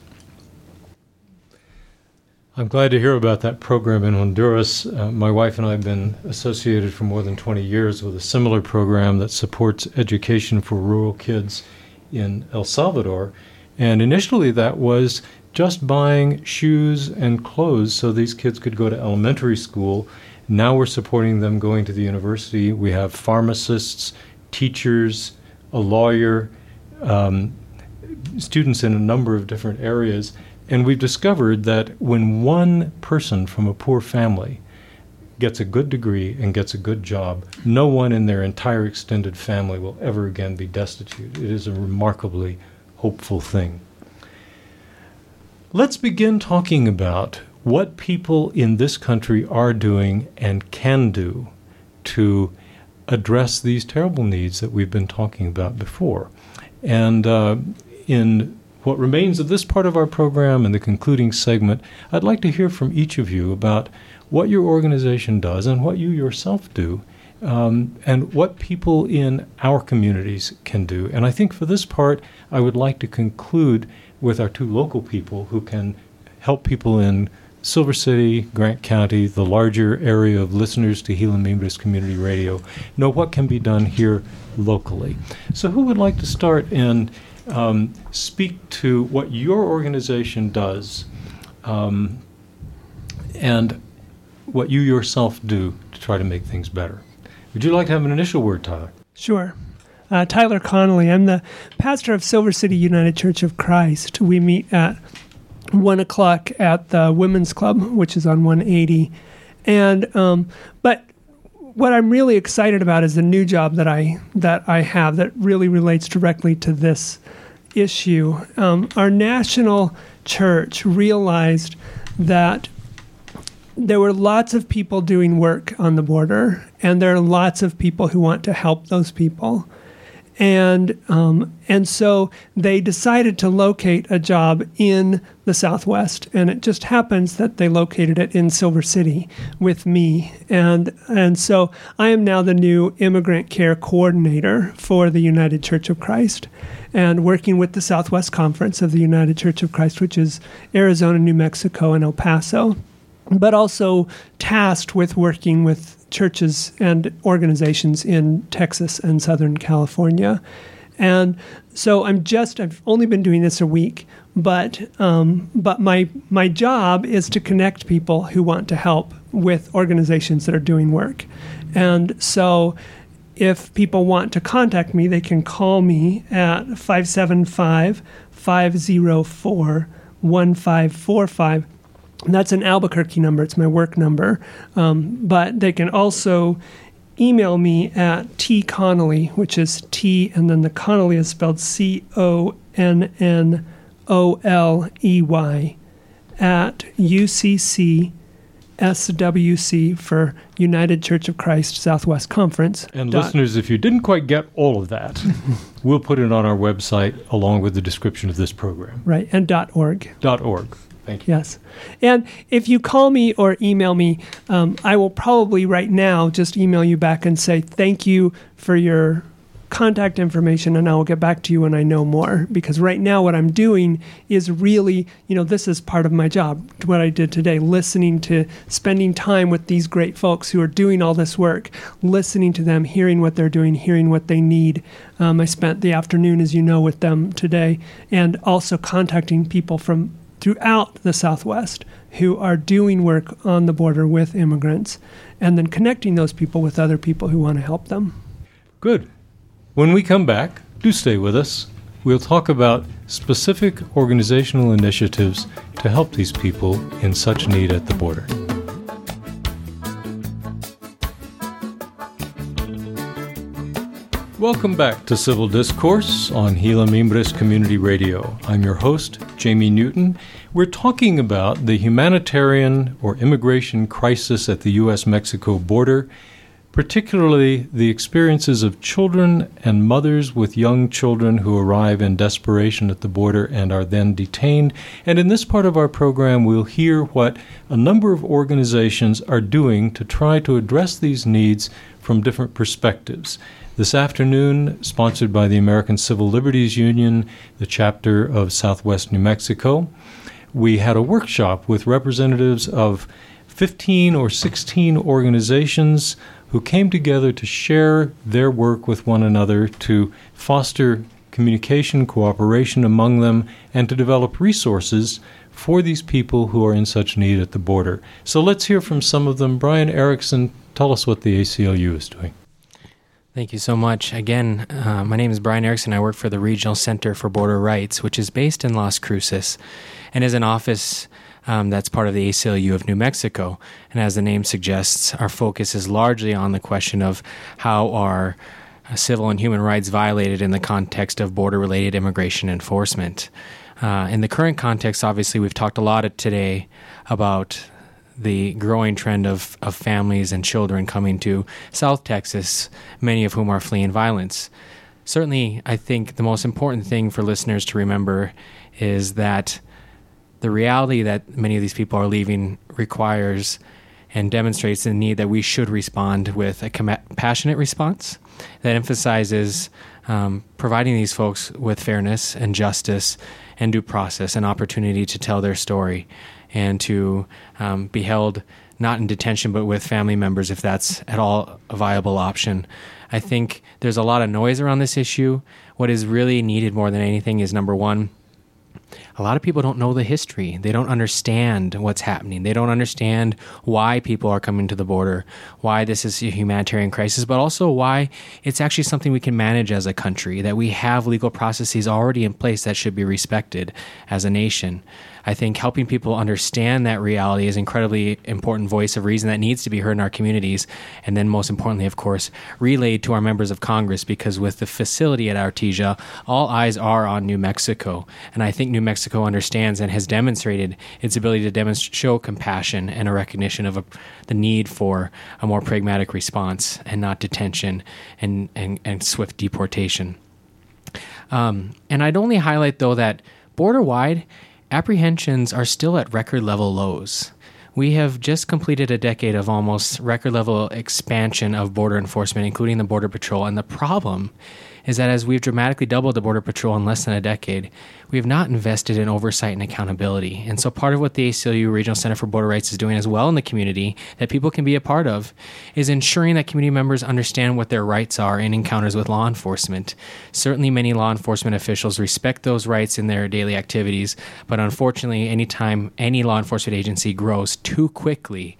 [SPEAKER 1] I'm glad to hear about that program in Honduras. Uh, my wife and I have been associated for more than twenty years with a similar program that supports education for rural kids in El Salvador. And initially that was just buying shoes and clothes so these kids could go to elementary school. Now we're supporting them going to the university. We have pharmacists, teachers, a lawyer, um, students in a number of different areas. And we've discovered that when one person from a poor family gets a good degree and gets a good job, no one in their entire extended family will ever again be destitute. It is a remarkably hopeful thing. Let's begin talking about what people in this country are doing and can do to address these terrible needs that we've been talking about before. And uh, in what remains of this part of our program and the concluding segment, I'd like to hear from each of you about what your organization does and what you yourself do, um, and what people in our communities can do. And I think for this part, I would like to conclude with our two local people who can help people in Silver City, Grant County, the larger area of listeners to Gila Mimbres Community Radio, know what can be done here locally. So who would like to start and um, speak to what your organization does um, and what you yourself do to try to make things better? Would you like to have an initial word, Tyler?
[SPEAKER 8] Sure. Uh, Tyler Connolly. I'm the pastor of Silver City United Church of Christ. We meet at one o'clock at the Women's Club, which is on one eighty. And um, but what I'm really excited about is the new job that I that I have that really relates directly to this issue. Um, our national church realized that there were lots of people doing work on the border, and there are lots of people who want to help those people. And um, and so they decided to locate a job in the Southwest, and it just happens that they located it in Silver City with me. And and so I am now the new immigrant care coordinator for the United Church of Christ, and working with the Southwest Conference of the United Church of Christ, which is Arizona, New Mexico, and El Paso, but also tasked with working with churches and organizations in Texas and Southern California. And so I'm just, I've only been doing this a week, but um, but my my job is to connect people who want to help with organizations that are doing work. And so if people want to contact me, they can call me at five seven five, five zero four, one five four five. And that's an Albuquerque number. It's my work number. Um, but they can also email me at T Connolly, which is T, and then the Connolly is spelled C O N N O L E Y, at U C C S W C for United Church of Christ Southwest Conference.
[SPEAKER 1] And
[SPEAKER 8] dot.
[SPEAKER 1] Listeners, if you didn't quite get all of that, we'll put it on our website along with the description of this program.
[SPEAKER 8] Right, and .org.
[SPEAKER 1] .org. Thank you.
[SPEAKER 8] Yes. And if you call me or email me, um, I will probably right now just email you back and say thank you for your contact information, and I will get back to you when I know more. Because right now what I'm doing is really, you know, this is part of my job, what I did today, listening to, spending time with these great folks who are doing all this work, listening to them, hearing what they're doing, hearing what they need. Um, I spent the afternoon, as you know, with them today, and also contacting people from throughout the Southwest who are doing work on the border with immigrants, and then connecting those people with other people who want to help them.
[SPEAKER 1] Good. When we come back, do stay with us. We'll talk about specific organizational initiatives to help these people in such need at the border. Welcome back to Civil Discourse on Gila Mimbres Community Radio. I'm your host, Jamie Newton. We're talking about the humanitarian or immigration crisis at the U S Mexico border, particularly the experiences of children and mothers with young children who arrive in desperation at the border and are then detained. And in this part of our program, we'll hear what a number of organizations are doing to try to address these needs from different perspectives. This afternoon, sponsored by the American Civil Liberties Union, the chapter of Southwest New Mexico, we had a workshop with representatives of fifteen or sixteen organizations who came together to share their work with one another to foster communication, cooperation among them, and to develop resources for these people who are in such need at the border. So let's hear from some of them. Brian Erickson, tell us what the A C L U is doing.
[SPEAKER 4] Thank you so much. Again, uh, my name is Brian Erickson. I work for the Regional Center for Border Rights, which is based in Las Cruces, and is an office um, that's part of the A C L U of New Mexico. And as the name suggests, our focus is largely on the question of how are uh, civil and human rights violated in the context of border-related immigration enforcement. Uh, in the current context, obviously, we've talked a lot today about the growing trend of, of families and children coming to South Texas, many of whom are fleeing violence. Certainly, I think the most important thing for listeners to remember is that the reality that many of these people are leaving requires and demonstrates the need that we should respond with a compassionate response that emphasizes um, providing these folks with fairness and justice and due process and opportunity to tell their story, and to um, be held not in detention but with family members if that's at all a viable option. I think there's a lot of noise around this issue. What is really needed more than anything is, number one, a lot of people don't know the history. They don't understand what's happening. They don't understand why people are coming to the border, why this is a humanitarian crisis, but also why it's actually something we can manage as a country, that we have legal processes already in place that should be respected as a nation. I think helping people understand that reality is an incredibly important voice of reason that needs to be heard in our communities. And then most importantly, of course, relayed to our members of Congress, because with the facility at Artesia, all eyes are on New Mexico. And I think New Mexico understands and has demonstrated its ability to demonstrate, show compassion and a recognition of a, the need for a more pragmatic response and not detention and, and, and swift deportation. Um, and I'd only highlight, though, that border-wide, apprehensions are still at record-level lows. We have just completed a decade of almost record-level expansion of border enforcement, including the Border Patrol, and the problem is that as we've dramatically doubled the Border Patrol in less than a decade, we have not invested in oversight and accountability. And so part of what the A C L U Regional Center for Border Rights is doing as well in the community that people can be a part of is ensuring that community members understand what their rights are in encounters with law enforcement. Certainly many law enforcement officials respect those rights in their daily activities, but unfortunately, anytime any law enforcement agency grows too quickly,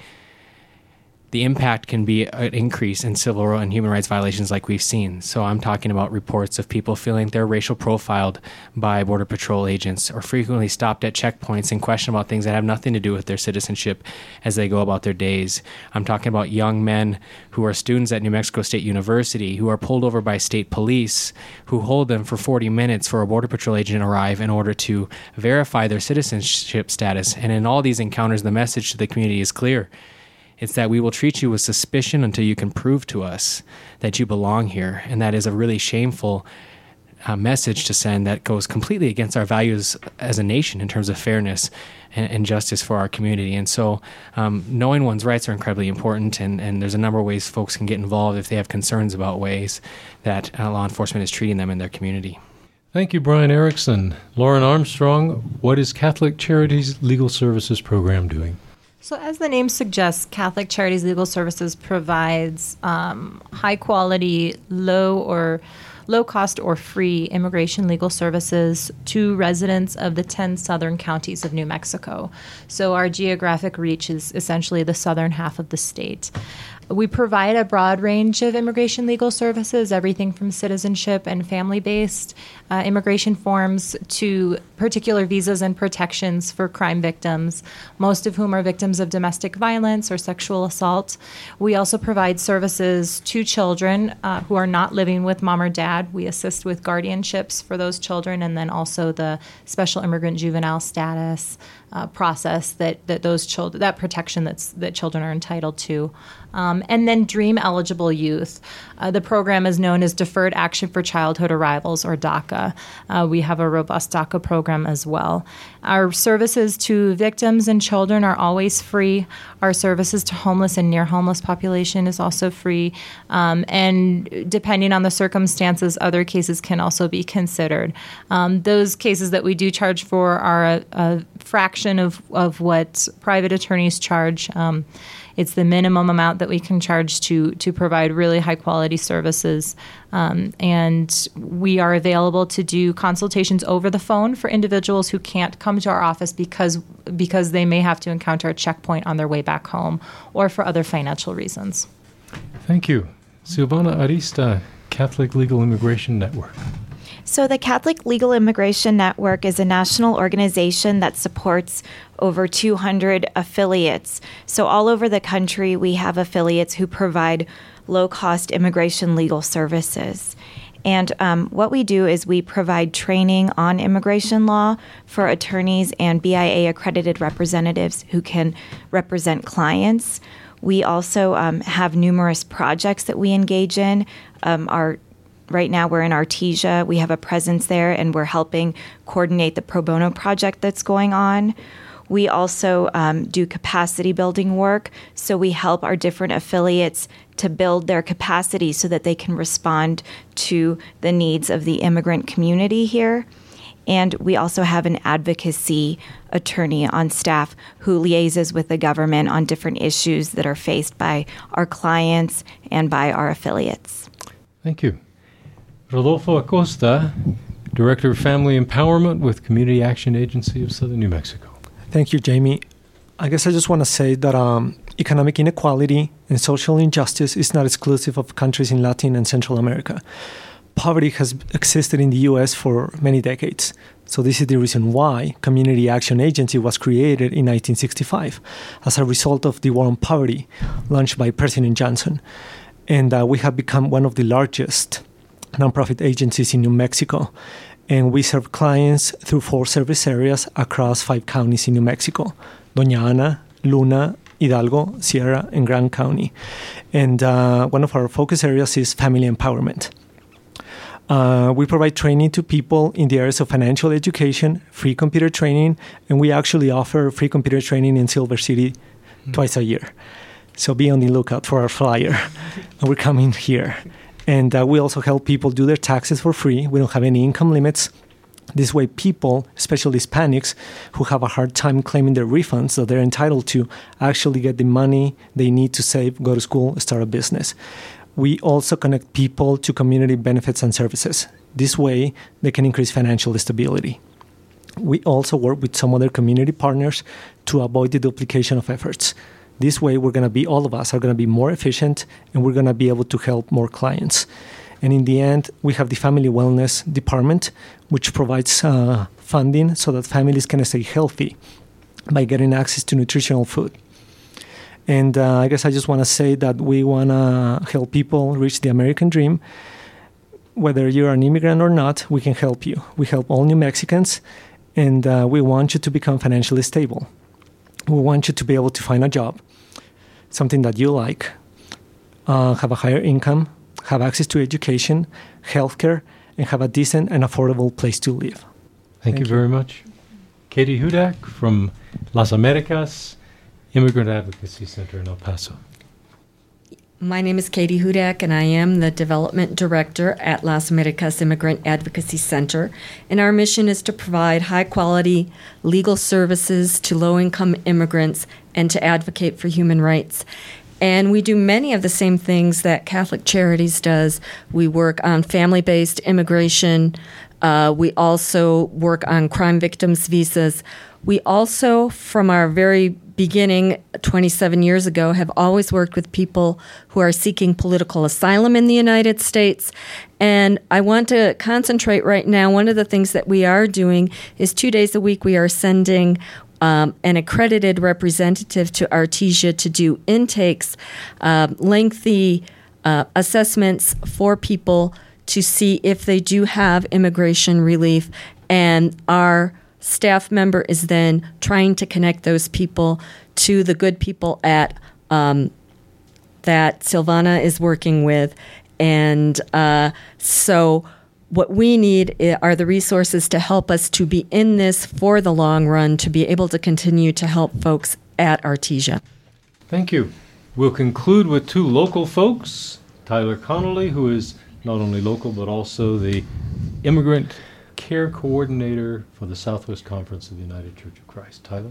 [SPEAKER 4] the impact can be an increase in civil and human rights violations like we've seen. So I'm talking about reports of people feeling they're racial profiled by Border Patrol agents or frequently stopped at checkpoints and questioned about things that have nothing to do with their citizenship as they go about their days. I'm talking about young men who are students at New Mexico State University who are pulled over by state police who hold them for forty minutes for a Border Patrol agent to arrive in order to verify their citizenship status. And in all these encounters, the message to the community is clear. It's that we will treat you with suspicion until you can prove to us that you belong here. And that is a really shameful uh, message to send that goes completely against our values as a nation in terms of fairness and, and justice for our community. And so um, knowing one's rights are incredibly important, and, and there's a number of ways folks can get involved if they have concerns about ways that uh, law enforcement is treating them in their community.
[SPEAKER 1] Thank you, Brian Erickson. Lauren Armstrong, what is Catholic Charities Legal Services Program doing?
[SPEAKER 6] So as the name suggests, Catholic Charities Legal Services provides um, high-quality, low or low-cost or free immigration legal services to residents of the ten southern counties of New Mexico. So our geographic reach is essentially the southern half of the state. We provide a broad range of immigration legal services, everything from citizenship and family-based uh, immigration forms to particular visas and protections for crime victims, most of whom are victims of domestic violence or sexual assault. We also provide services to children uh, who are not living with mom or dad. We assist with guardianships for those children, and then also the special immigrant juvenile status uh, process that, that those children, that protection that's, that children are entitled to. Um, and then DREAM eligible youth. Uh, the program is known as Deferred Action for Childhood Arrivals, or DACA. Uh, we have a robust DACA program as well. Our services to victims and children are always free. Our services to homeless and near homeless population is also free. Um, and depending on the circumstances, other cases can also be considered. Um, those cases that we do charge for are a, a fraction of, of what private attorneys charge. Um, It's the minimum amount that we can charge to to provide really high quality services. Um, and we are available to do consultations over the phone for individuals who can't come to our office because because they may have to encounter a checkpoint on their way back home or for other financial reasons.
[SPEAKER 1] Thank you. Silvana Arista, Catholic Legal Immigration Network.
[SPEAKER 7] So the Catholic Legal Immigration Network is a national organization that supports over two hundred affiliates. So all over the country, we have affiliates who provide low-cost immigration legal services. And um, what we do is we provide training on immigration law for attorneys and B I A-accredited representatives who can represent clients. We also um, have numerous projects that we engage in. Um, our Right now, we're in Artesia. We have a presence there, and we're helping coordinate the pro bono project that's going on. We also um, do capacity building work. So we help our different affiliates to build their capacity so that they can respond to the needs of the immigrant community here. And we also have an advocacy attorney on staff who liaises with the government on different issues that are faced by our clients and by our affiliates.
[SPEAKER 1] Thank you. Rodolfo Acosta, Director of Family Empowerment with Community Action Agency of Southern New Mexico.
[SPEAKER 2] Thank you, Jamie. I guess I just want to say that um, economic inequality and social injustice is not exclusive of countries in Latin and Central America. Poverty has existed in the U S for many decades. So this is the reason why Community Action Agency was created in nineteen sixty-five as a result of the War on Poverty launched by President Johnson. And uh, we have become one of the largest nonprofit agencies in New Mexico, and we serve clients through four service areas across five counties in New Mexico: Doña Ana, Luna, Hidalgo, Sierra, and Grand County. And uh, one of our focus areas is family empowerment. Uh, we provide training to people in the areas of financial education, free computer training, and we actually offer free computer training in Silver City mm-hmm. twice a year. So be on the lookout for our flyer. And we're coming here. And uh, we also help people do their taxes for free. We don't have any income limits. This way, people, especially Hispanics, who have a hard time claiming their refunds that they're entitled to, actually get the money they need to save, go to school, start a business. We also connect people to community benefits and services. This way, they can increase financial stability. We also work with some other community partners to avoid the duplication of efforts. This way, we're going to be, all of us are going to be more efficient, and we're going to be able to help more clients. And in the end, we have the Family Wellness Department, which provides uh, funding so that families can stay healthy by getting access to nutritional food. And uh, I guess I just want to say that we want to help people reach the American dream. Whether you're an immigrant or not, we can help you. We help all New Mexicans, and uh, we want you to become financially stable. We want you to be able to find a job, something that you like, uh, have a higher income, have access to education, healthcare, and have a decent and affordable place to live.
[SPEAKER 1] Thank, Thank you, you very much. Katie Hudak from Las Americas Immigrant Advocacy Center in El Paso.
[SPEAKER 5] My name is Katie Hudak, and I am the Development Director at Las Americas Immigrant Advocacy Center. And our mission is to provide high-quality legal services to low-income immigrants and to advocate for human rights. And we do many of the same things that Catholic Charities does. We work on family-based immigration. Uh, we also work on crime victims' visas. We also, from our very beginning twenty-seven years ago, have always worked with people who are seeking political asylum in the United States. And I want to concentrate right now. One of the things that we are doing is two days a week we are sending Um, an accredited representative to Artesia to do intakes, uh, lengthy uh, assessments for people to see if they do have immigration relief. And our staff member is then trying to connect those people to the good people at um, that Silvana is working with. And uh, so what we need are the resources to help us to be in this for the long run, to be able to continue to help folks at Artesia.
[SPEAKER 1] Thank you. We'll conclude with two local folks, Tyler Connolly, who is not only local but also the Immigrant Care Coordinator for the Southwest Conference of the United Church of Christ. Tyler?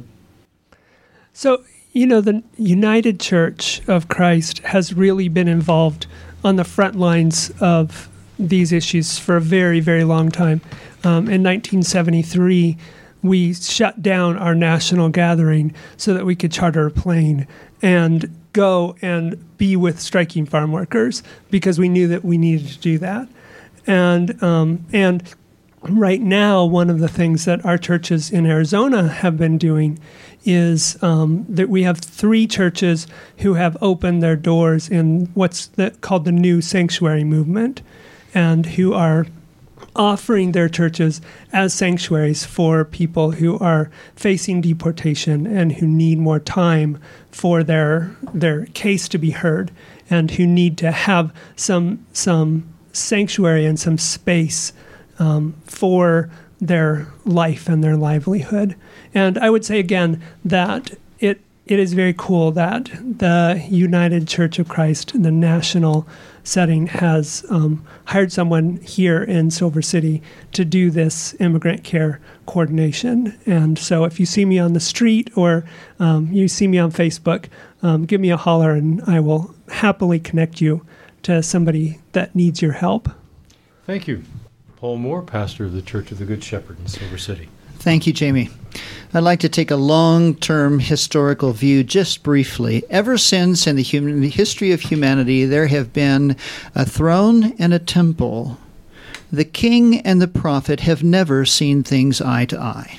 [SPEAKER 8] So, you know, the United Church of Christ has really been involved on the front lines of these issues for a very, very long time. Um, in nineteen seventy-three, we shut down our national gathering so that we could charter a plane and go and be with striking farm workers because we knew that we needed to do that. And um, and right now, one of the things that our churches in Arizona have been doing is um, that we have three churches who have opened their doors in what's the, called the New Sanctuary Movement, and who are offering their churches as sanctuaries for people who are facing deportation and who need more time for their their case to be heard, and who need to have some some sanctuary and some space um, for their life and their livelihood. And I would say again that it it is very cool that the United Church of Christ, the national setting, has um, hired someone here in Silver City to do this immigrant care coordination. And so if you see me on the street or um, you see me on Facebook, um, give me a holler and I will happily connect you to somebody that needs your help.
[SPEAKER 1] Thank you. Paul Moore, pastor of the Church of the Good Shepherd in Silver City.
[SPEAKER 3] Thank you, Jamie. I'd like to take a long-term historical view just briefly. Ever since in the, human, the history of humanity, there have been a throne and a temple. The king and the prophet have never seen things eye to eye.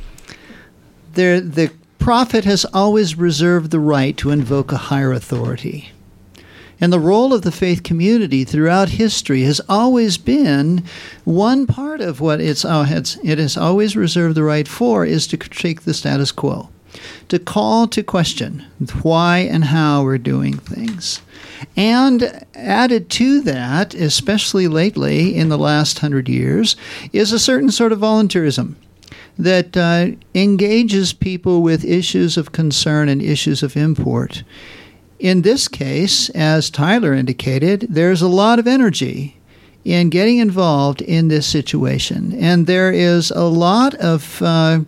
[SPEAKER 3] There, the prophet has always reserved the right to invoke a higher authority. And the role of the faith community throughout history has always been one part of what it's, oh, it's, it has always reserved the right for is to shake the status quo, to call to question why and how we're doing things. And added to that, especially lately in the last hundred years, is a certain sort of volunteerism that uh, engages people with issues of concern and issues of import in this case, as Tyler indicated, there's a lot of energy in getting involved in this situation. And there is a lot of uh,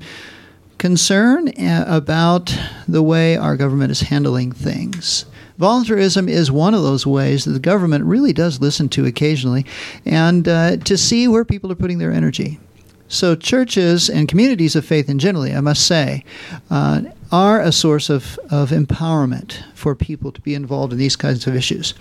[SPEAKER 3] concern about the way our government is handling things. Volunteerism is one of those ways that the government really does listen to occasionally, and uh, to see where people are putting their energy. So churches and communities of faith in general, I must say, uh, are a source of, of empowerment for people to be involved in these kinds of issues.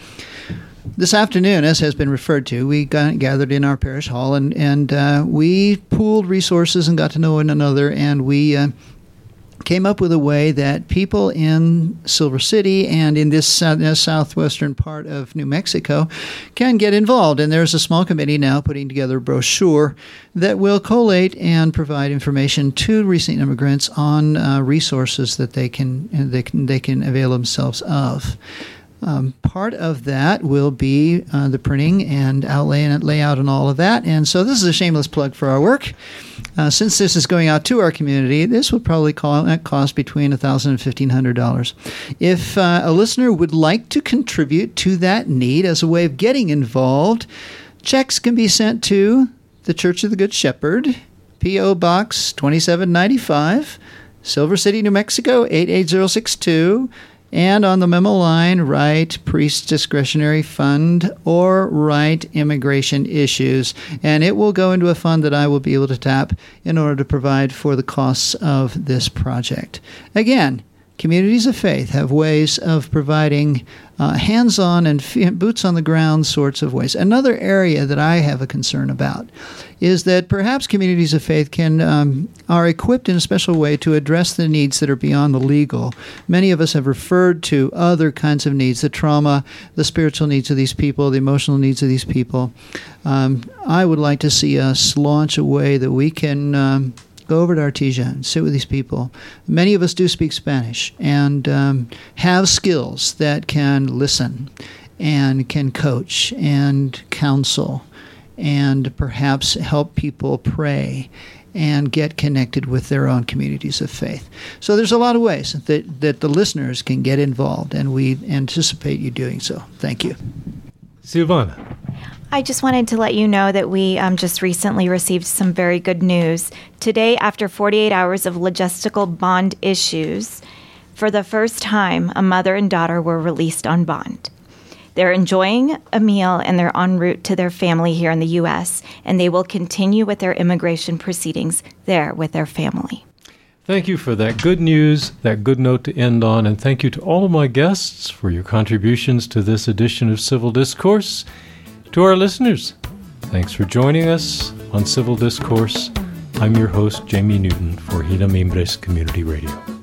[SPEAKER 3] This afternoon, as has been referred to, we got gathered in our parish hall, and, and uh, we pooled resources and got to know one another, and we uh, came up with a way that people in Silver City and in this uh, southwestern part of New Mexico can get involved. And there's a small committee now putting together a brochure that will collate and provide information to recent immigrants on uh, resources that they can, they can they can avail themselves of. Um, part of that will be uh, the printing and outlay and layout and all of that. And so this is a shameless plug for our work. Uh, since this is going out to our community, this will probably cost between one thousand dollars and fifteen hundred dollars. If uh, a listener would like to contribute to that need as a way of getting involved, checks can be sent to the Church of the Good Shepherd, P O. Box twenty-seven ninety-five, Silver City, New Mexico, eight eight zero six two. And on the memo line, write Priest Discretionary Fund or write Immigration Issues. And it will go into a fund that I will be able to tap in order to provide for the costs of this project. Again, communities of faith have ways of providing uh, hands-on and f- boots-on-the-ground sorts of ways. Another area that I have a concern about is that perhaps communities of faith can um, are equipped in a special way to address the needs that are beyond the legal. Many of us have referred to other kinds of needs, the trauma, the spiritual needs of these people, the emotional needs of these people. Um, I would like to see us launch a way that we can um, go over to Artesia and sit with these people. Many of us do speak Spanish and um, have skills that can listen and can coach and counsel and perhaps help people pray and get connected with their own communities of faith. So there's a lot of ways that, that the listeners can get involved, and we anticipate you doing so. Thank you.
[SPEAKER 1] Silvana.
[SPEAKER 7] I just wanted to let you know that we um, just recently received some very good news. Today, after forty-eight hours of logistical bond issues, for the first time, a mother and daughter were released on bond. They're enjoying a meal and they're en route to their family here in the U S, and they will continue with their immigration proceedings there with their family.
[SPEAKER 1] Thank you for that good news, that good note to end on, and thank you to all of my guests for your contributions to this edition of Civil Discourse. To our listeners, thanks for joining us on Civil Discourse. I'm your host, Jamie Newton, for Gila Mimbres Community Radio.